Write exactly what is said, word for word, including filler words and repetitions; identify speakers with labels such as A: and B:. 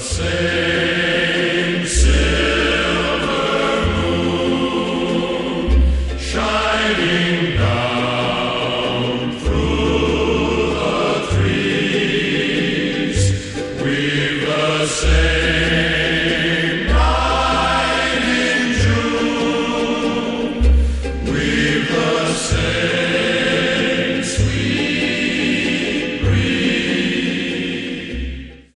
A: same silver moon shining down through the trees. We've the same night in June. We've the same